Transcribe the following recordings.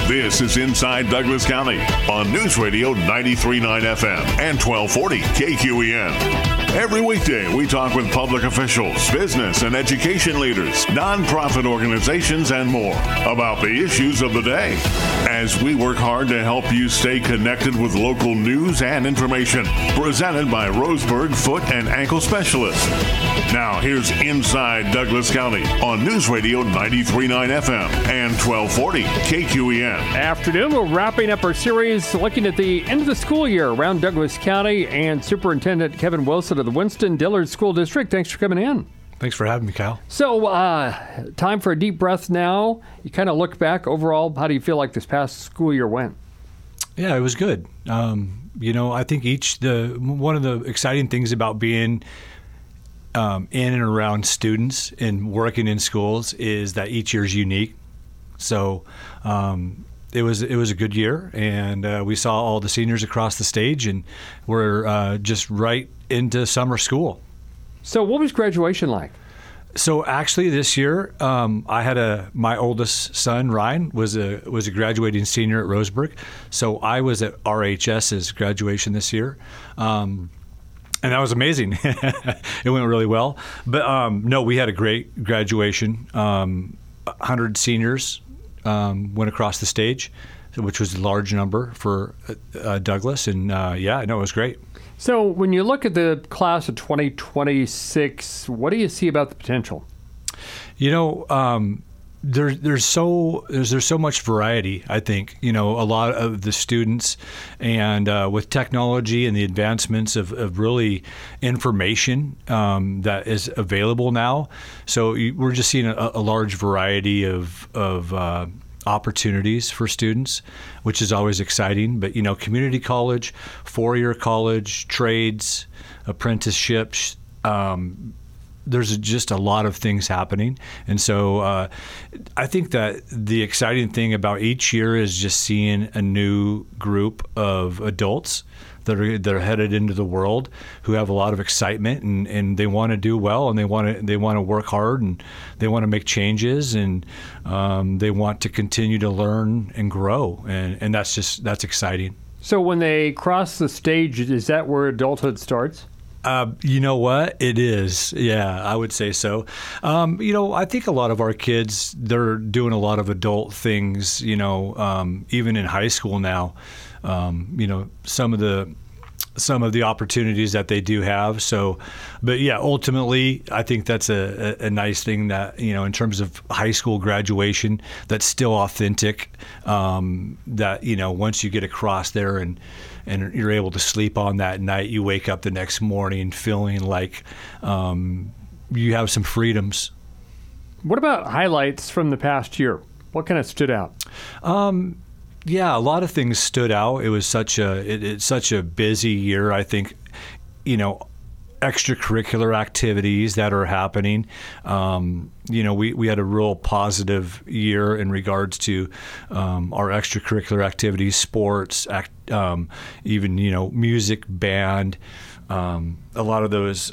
This is Inside Douglas County on News Radio 93.9 FM and 1240 KQEN. Every weekday, we talk with public officials, business and education leaders, nonprofit organizations, and more about the issues of the day as we work hard to help you stay connected with local news and information. Presented by Roseburg Foot and Ankle Specialists. Now, here's Inside Douglas County on News Radio 93.9 FM and 1240 KQEN. Afternoon, we're wrapping up our series looking at the end of the school year around Douglas County, and Superintendent Kevin Wilson of the Winston-Dillard School District. Thanks for coming in. Thanks for having me, Kyle. So, time for a deep breath now. You kind of look back overall. How do you feel like this past school year went? Yeah, it was good. I think one of the exciting things about being in and around students and working in schools is that each year is unique. So it was a good year, and we saw all the seniors across the stage, and we're just right into summer school. So what was graduation like? So actually, this year I had my oldest son Ryan was a graduating senior at Roseburg. So I was at RHS's graduation this year. And that was amazing. It went really well. But no, we had a great graduation. 100 seniors went across the stage, which was a large number for Douglas. And it was great. So when you look at the class of 2026, what do you see about the potential? There's so much variety, I think. A lot of the students, and with technology and the advancements of really information that is available now. So we're just seeing a large variety of opportunities for students, which is always exciting. But, community college, four-year college, trades, apprenticeships, there's just a lot of things happening. And so I think that the exciting thing about each year is just seeing a new group of adults that are headed into the world, who have a lot of excitement, and they want to do well, and they want to work hard, and they want to make changes, and they want to continue to learn and grow, and that's exciting. So when they cross the stage, is that where adulthood starts? You know what? It is. Yeah, I would say so. I think a lot of our kids, they're doing a lot of adult things, even in high school now. Some of the opportunities that they do have. So, but yeah, ultimately, I think that's a nice thing that, in terms of high school graduation, that's still authentic, that, once you get across there and you're able to sleep on that night, you wake up the next morning feeling like you have some freedoms. What about highlights from the past year? What kind of stood out? Yeah, a lot of things stood out. It was such a busy year. I think, extracurricular activities that are happening. We had a real positive year in regards to our extracurricular activities, sports, even music, band. A lot of those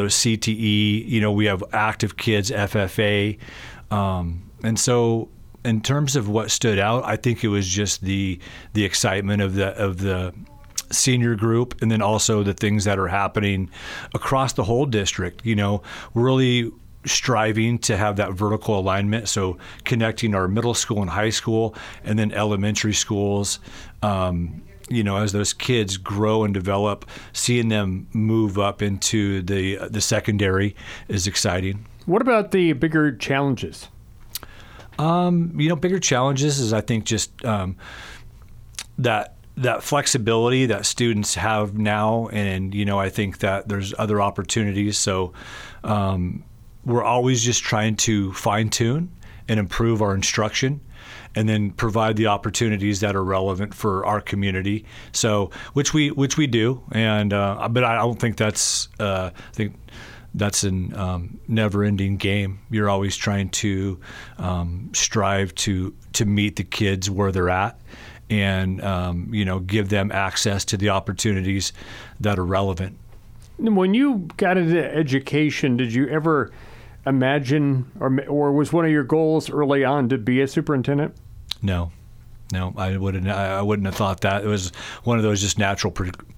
CTE. We have Active Kids, FFA, and so. In terms of what stood out, I think it was just the excitement of the senior group, and then also the things that are happening across the whole district. Really striving to have that vertical alignment, so connecting our middle school and high school, and then elementary schools. As those kids grow and develop, seeing them move up into the secondary is exciting. What about the bigger challenges? Bigger challenges is, I think, just that flexibility that students have now, and I think that there's other opportunities. So we're always just trying to fine tune and improve our instruction, and then provide the opportunities that are relevant for our community. So which we do, and but I don't think that's that's a never-ending game. You're always trying to strive to meet the kids where they're at, and give them access to the opportunities that are relevant. When you got into education, did you ever imagine, or was one of your goals early on to be a superintendent? No. No, I wouldn't have thought that. It was one of those just natural,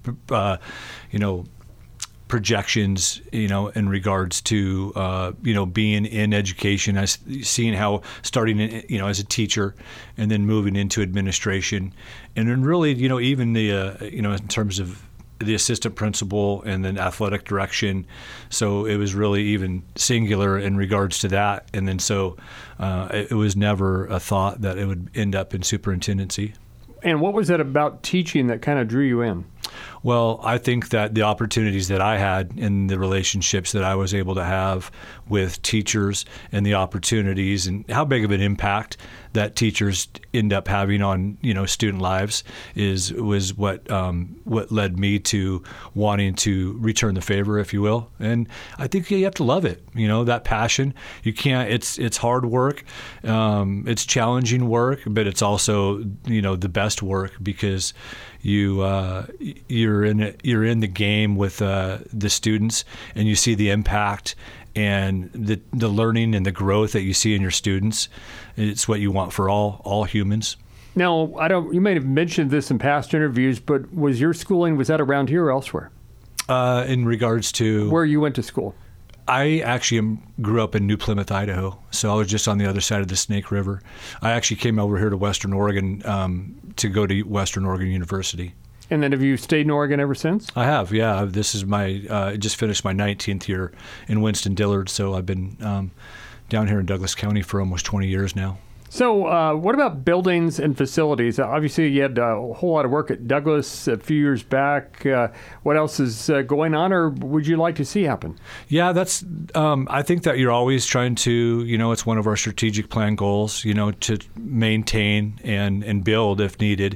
projections, in regards to, being in education, seeing how starting, as a teacher and then moving into administration. And then really, even the, in terms of the assistant principal and then athletic direction. So it was really even singular in regards to that. And then so it was never a thought that it would end up in superintendency. And what was it about teaching that kind of drew you in? Well, I think that the opportunities that I had and the relationships that I was able to have with teachers and the opportunities and how big of an impact that teachers end up having on, student lives was what led me to wanting to return the favor, if you will. And I think you have to love it, that passion. You can't, it's hard work. It's challenging work, but it's also, the best work because you're in the game with the students and you see the impact and the learning and the growth that you see in your students. It's what you want for all humans. Now, you may have mentioned this in past interviews, but was that around here or elsewhere? In regards to where you went to school? I actually grew up in New Plymouth, Idaho, so I was just on the other side of the Snake River. I actually came over here to Western Oregon to go to Western Oregon University. And then have you stayed in Oregon ever since? I have, yeah. This is I just finished my 19th year in Winston-Dillard, so I've been down here in Douglas County for almost 20 years now. So what about buildings and facilities? Obviously, you had a whole lot of work at Douglas a few years back. What else is going on, or would you like to see happen? Yeah, that's. I think that you're always trying to, it's one of our strategic plan goals, to maintain and build, if needed,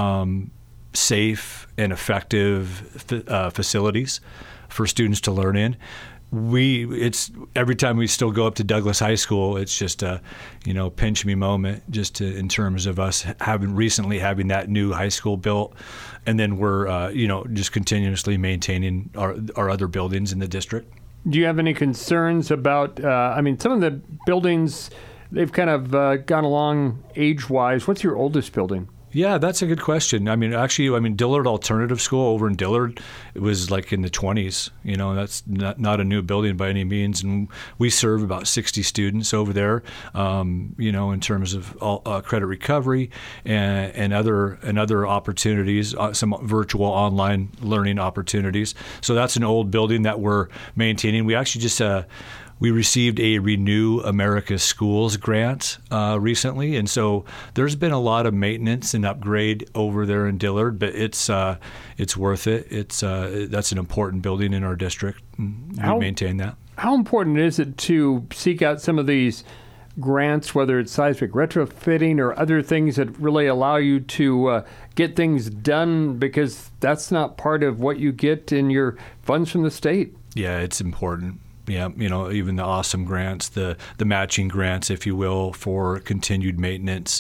safe and effective facilities for students to learn in. It's every time we still go up to Douglas High School, it's just a, pinch me moment in terms of us recently having that new high school built. And then we're, just continuously maintaining our other buildings in the district. Do you have any concerns about, some of the buildings, they've kind of gone along age-wise. What's your oldest building? Yeah, that's a good question. Dillard Alternative School over in Dillard, it was like in the 20s. That's not a new building by any means. And we serve about 60 students over there, in terms of credit recovery and other opportunities, some virtual online learning opportunities. So that's an old building that we're maintaining. We actually just we received a Renew America Schools grant recently, and so there's been a lot of maintenance and upgrade over there in Dillard, but it's worth it. That's an important building in our district, and we maintain that. How important is it to seek out some of these grants, whether it's seismic retrofitting or other things that really allow you to get things done, because that's not part of what you get in your funds from the state? Yeah, it's important. Yeah, even the awesome grants, the matching grants, if you will, for continued maintenance.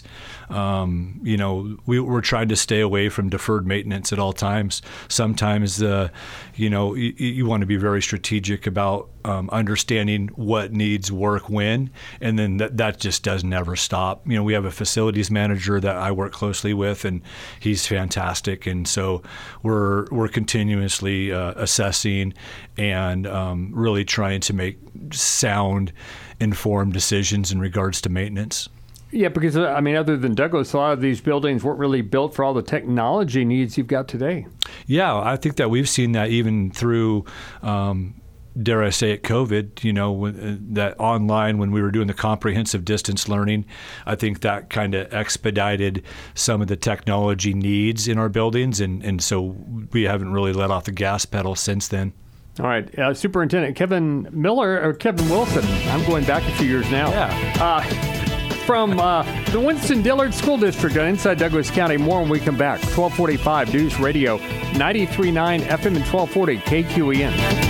We're trying to stay away from deferred maintenance at all times. Sometimes, you want to be very strategic about understanding what needs work when, and then that just does never stop. We have a facilities manager that I work closely with, and he's fantastic. And so we're continuously assessing and really trying to make sound, informed decisions in regards to maintenance. Yeah, because, other than Douglas, a lot of these buildings weren't really built for all the technology needs you've got today. Yeah, I think that we've seen that even through, dare I say it, COVID, that online when we were doing the comprehensive distance learning, I think that kind of expedited some of the technology needs in our buildings, and so we haven't really let off the gas pedal since then. All right. Superintendent Kevin Wilson, I'm going back a few years now. Yeah. From the Winston-Dillard School District inside Douglas County. More when we come back. 1245 News Radio, 93.9 FM and 1240 KQEN.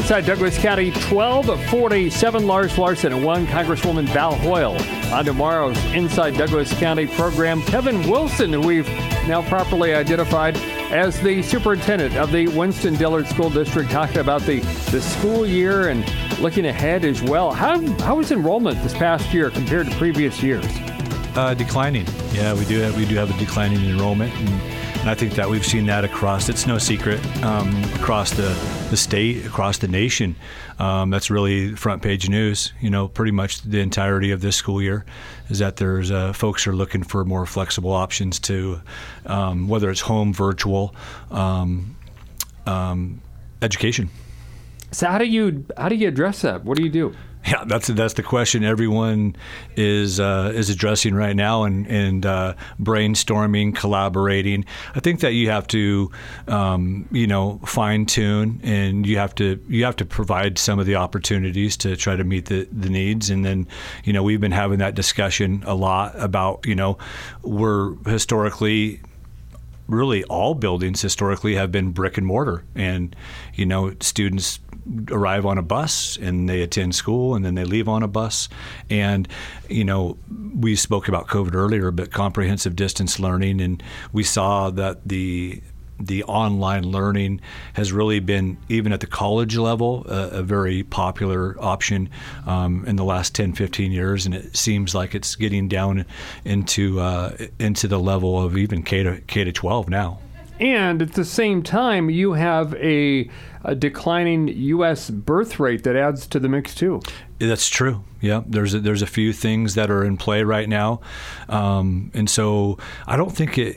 Inside Douglas County, 1247. Lars Larson at 1, Congresswoman Val Hoyle. On tomorrow's Inside Douglas County program, Kevin Wilson, who we've now properly identified as the superintendent of the Winston-Dillard School District, talking about the school year and looking ahead as well. How was enrollment this past year compared to previous years? Declining. Yeah, we do have a declining enrollment, and I think that we've seen that across. It's no secret across the state, across the nation. That's really front page news. Pretty much the entirety of this school year is that there's folks are looking for more flexible options to whether it's home, virtual, education. So how do you address that? What do you do? Yeah, that's the question everyone is addressing right now, and brainstorming, collaborating. I think that you have to fine tune, and you have to provide some of the opportunities to try to meet the needs. And then we've been having that discussion a lot about we're historically. Really, all buildings historically have been brick and mortar, and students arrive on a bus and they attend school and then they leave on a bus. And we spoke about COVID earlier, but comprehensive distance learning, and we saw that the online learning has really been, even at the college level, a very popular option in the last 10, 15 years. And it seems like it's getting down into the level of even K to 12 now. And at the same time, you have a declining U.S. birth rate that adds to the mix too. That's true. Yeah, there's a few things that are in play right now, and so I don't think it.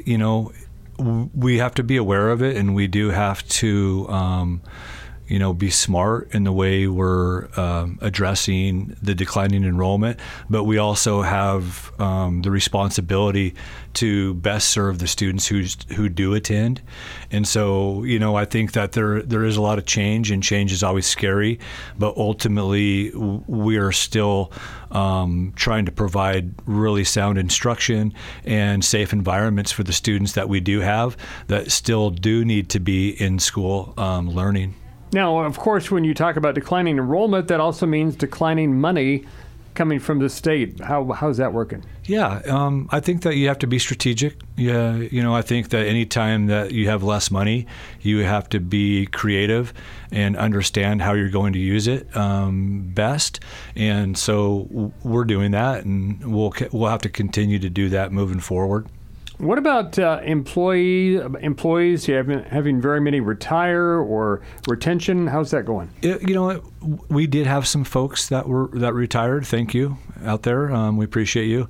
We have to be aware of it, and we do have to, be smart in the way we're addressing the declining enrollment. But we also have the responsibility to best serve the students who do attend. And so, I think that there is a lot of change, and change is always scary. But ultimately, we are still trying to provide really sound instruction and safe environments for the students that we do have that still do need to be in school learning. Now, of course, when you talk about declining enrollment, that also means declining money coming from the state. How's that working? Yeah, I think that you have to be strategic. Yeah, I think that any time that you have less money, you have to be creative and understand how you're going to use it best. And so we're doing that, and we'll have to continue to do that moving forward. What about employees? Having very many retire or retention? How's that going? We did have some folks that retired. Thank you out there. We appreciate you.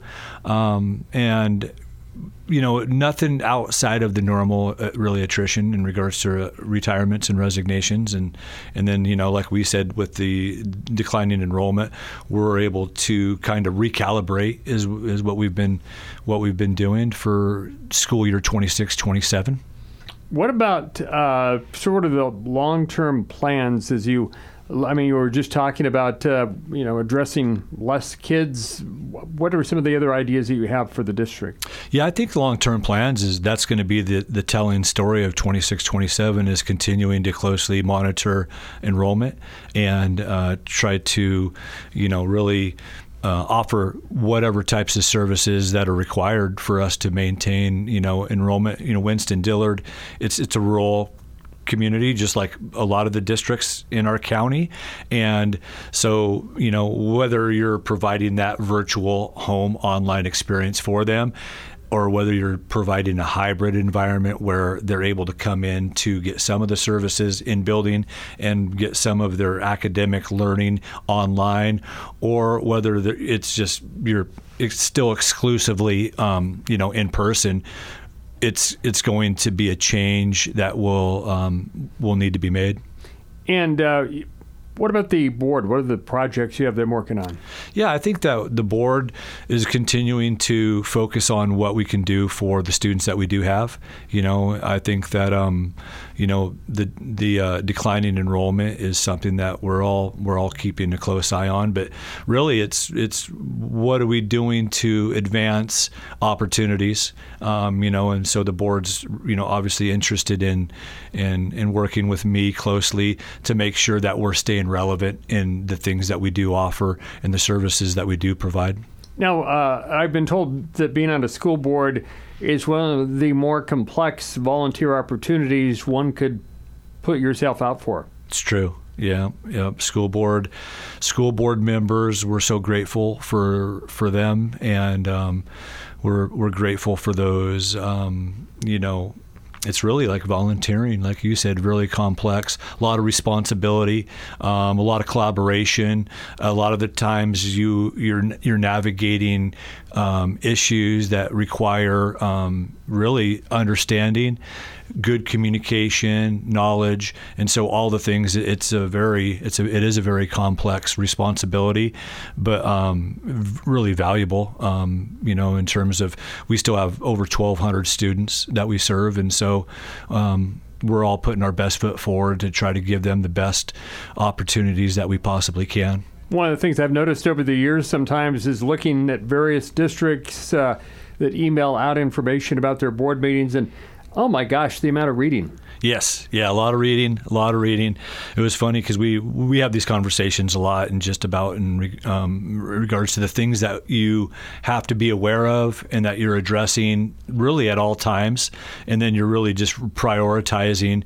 And nothing outside of the normal really attrition in regards to retirements and resignations, and then like we said, with the declining enrollment, we're able to kind of recalibrate is what we've been doing for school year 26-27. What about sort of the long-term plans as you were just talking about, addressing less kids. What are some of the other ideas that you have for the district? Yeah, I think long-term plans that's going to be the telling story of 26-27 is continuing to closely monitor enrollment and try to, really offer whatever types of services that are required for us to maintain, enrollment. Winston-Dillard, it's a rural community, just like a lot of the districts in our county. And so, whether you're providing that virtual home online experience for them, or whether you're providing a hybrid environment where they're able to come in to get some of the services in building and get some of their academic learning online, or whether it's still exclusively, in person, it's going to be a change that will need to be made. And What about the board? What are the projects you have them working on? Yeah, I think that the board is continuing to focus on what we can do for the students that we do have. I think that the declining enrollment is something that we're all keeping a close eye on. But really, it's what are we doing to advance opportunities? And so the board's obviously interested in working with me closely to make sure that we're staying relevant in the things that we do offer and the services that we do provide. Now, I've been told that being on a school board is one of the more complex volunteer opportunities one could put yourself out for. It's true. Yeah. School board members, we're so grateful for them, and we're grateful for those. It's really like volunteering, like you said, really complex, a lot of responsibility, a lot of collaboration. A lot of the times you're navigating issues that require really understanding, good communication, knowledge, and so all the things. It is a very complex responsibility, but really valuable. In terms of we still have over 1,200 students that we serve, and so we're all putting our best foot forward to try to give them the best opportunities that we possibly can. One of the things I've noticed over the years sometimes is looking at various districts that email out information about their board meetings, and oh my gosh, the amount of reading. Yes. Yeah, a lot of reading. It was funny because we have these conversations a lot and just about in regards to the things that you have to be aware of and that you're addressing really at all times. And then you're really just prioritizing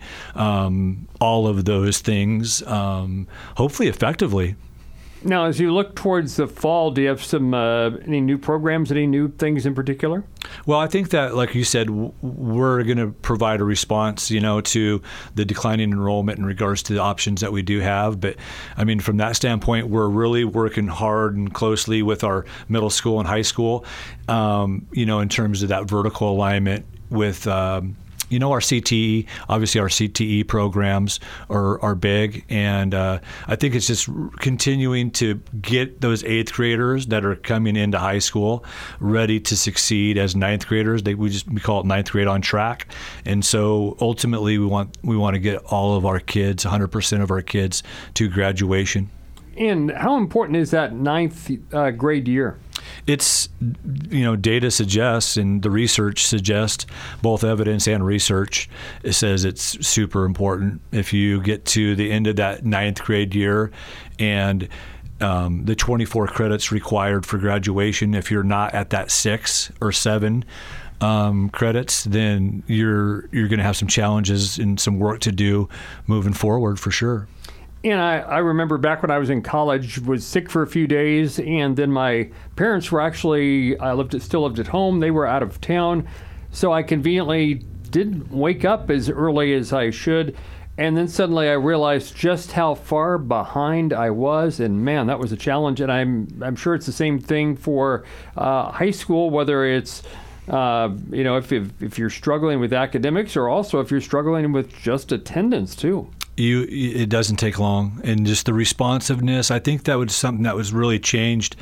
all of those things, hopefully effectively. Now, as you look towards the fall, do you have some any new programs, any new things in particular? Well, I think that, like you said, we're going to provide a response, to the declining enrollment in regards to the options that we do have. But, I mean, from that standpoint, we're really working hard and closely with our middle school and high school, in terms of that vertical alignment with our CTE, obviously our CTE programs are big, and I think it's just continuing to get those 8th graders that are coming into high school ready to succeed as 9th graders. We call it 9th grade on track, and so ultimately we want to get all of our kids, 100% of our kids, to graduation. And how important is that 9th grade year? It's, data suggests, and the research suggests, both evidence and research, it says it's super important. If you get to the end of that 9th grade year and the 24 credits required for graduation, if you're not at that 6 or 7 credits, then you're going to have some challenges and some work to do moving forward for sure. And I remember back when I was in college, was sick for a few days, and then my parents were actually, still lived at home. They were out of town, so I conveniently didn't wake up as early as I should. And then suddenly I realized just how far behind I was, and man, that was a challenge. And I'm sure it's the same thing for high school, whether it's if you're struggling with academics, or also if you're struggling with just attendance too. It doesn't take long, and just the responsiveness. I think that was something that was really changed,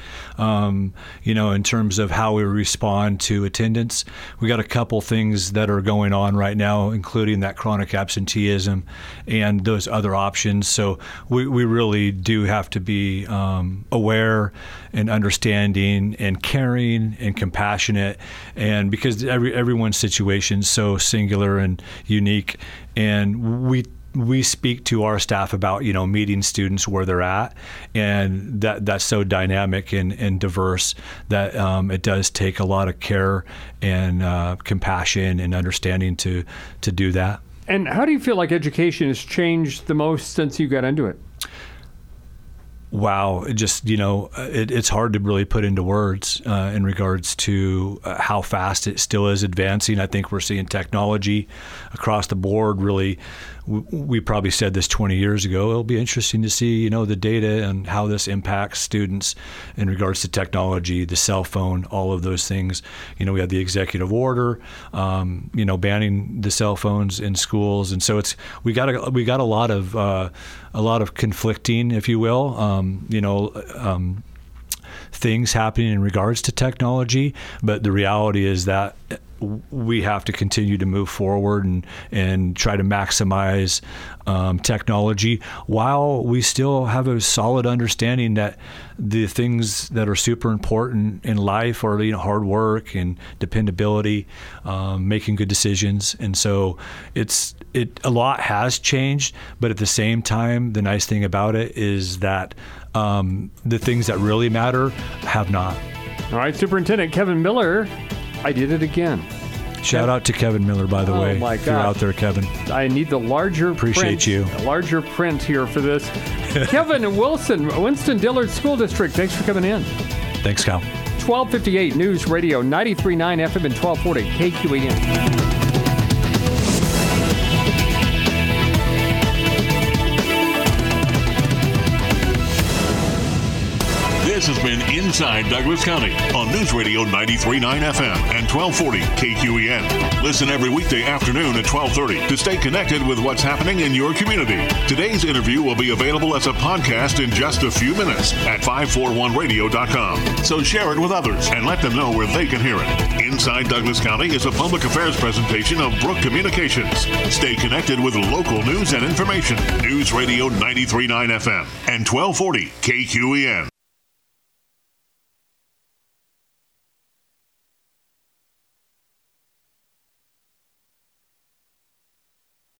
in terms of how we respond to attendance. We got a couple things that are going on right now, including that chronic absenteeism and those other options. So we really do have to be aware and understanding and caring and compassionate, and because everyone's situation is so singular and unique, and we speak to our staff about, meeting students where they're at, and that's so dynamic and diverse that it does take a lot of care and compassion and understanding to do that. And how do you feel like education has changed the most since you got into it? Wow, it just, it's hard to really put into words in regards to how fast it still is advancing. I think we're seeing technology across the board really we probably said this 20 years ago. It'll be interesting to see, the data and how this impacts students in regards to technology, the cell phone, all of those things. We had the executive order, banning the cell phones in schools, and so we got a lot of conflicting, if you will, things happening in regards to technology, but the reality is that we have to continue to move forward and try to maximize technology while we still have a solid understanding that the things that are super important in life are hard work and dependability, making good decisions. And so a lot has changed, but at the same time, the nice thing about it is that the things that really matter have not. All right, Superintendent Kevin Miller, I did it again. Shout out to Kevin Miller, by the way. My if you're out there, Kevin. I need the larger Appreciate you. A larger print here for this. Kevin Wilson, Winston-Dillard School District, thanks for coming in. Thanks, Kyle. 1258 News Radio, 93.9 FM and 1240 KQEN. This has been Inside Douglas County on News Radio 93.9 FM and 1240 KQEN. Listen every weekday afternoon at 12:30 to stay connected with what's happening in your community. Today's interview will be available as a podcast in just a few minutes at 541radio.com. So share it with others and let them know where they can hear it. Inside Douglas County is a public affairs presentation of Brook Communications. Stay connected with local news and information. News Radio 93.9 FM and 1240 KQEN.